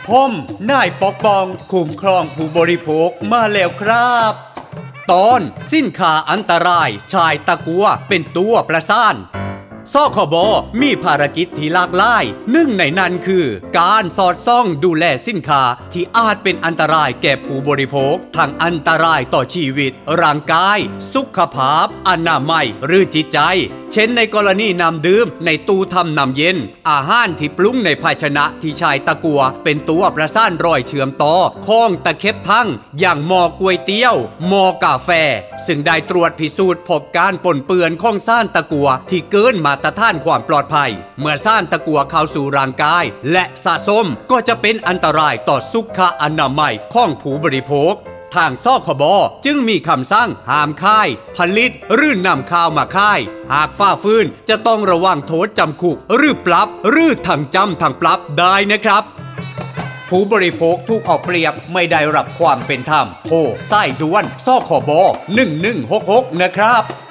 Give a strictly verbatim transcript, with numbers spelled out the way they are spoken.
ผมนายปกป้องคุ้มครองผู้บริโภคมาแล้วครับตอนสินค้าอันตรายชายตะกัวเป็นตัวประสานสคบมีภารกิจที่หลากหลายหนึ่งในนั้นคือการสอดส่องดูแลสินค้าที่อาจเป็นอันตรายแก่ผู้บริโภคทั้งอันตรายต่อชีวิตร่างกายสุขภาพอนามัยหรือจิตใจเช่นในกรณีน้ำดื่มในตู้ทำน้ำเย็นอาหารที่ปรุงในภาชนะที่ชายตะกัวเป็นตัวประสานรอยเชื่อมต่อของตะเข็บทั้งอย่างหม้อก๋วยเตี๋ยวหม้อกาแฟซึ่งได้ตรวจพิสูจน์พบการปนเปื้อนของสารตะกัวที่เกินมาตรฐานความปลอดภัยเมื่อสารตะกัวเข้าสู่ร่างกายและสะสมก็จะเป็นอันตรายต่อสุขอนามัยของผู้บริโภคทางสคบจึงมีคำสั่งห้ามขายผลิตหรือนำข้าวมาขายหากฝ่าฝืนจะต้องระวังโทษจำคุกหรือปรับหรือทั้งจำทั้งปรับได้นะครับผู้บริโภคถูกเอาเปรียบไม่ได้รับความเป็นธรรมโทรสายด่วนสคบหนึ่งหนึ่งหกหกนะครับ